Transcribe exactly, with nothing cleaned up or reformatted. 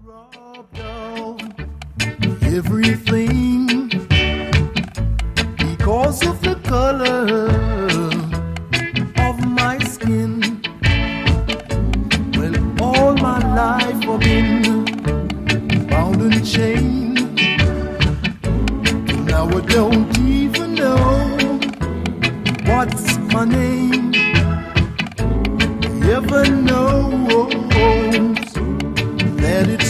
robbed of everything because of the color of my skin. Well, all my life I've been bound and chained. Now I don't even know what's my name. Heaven knows that it's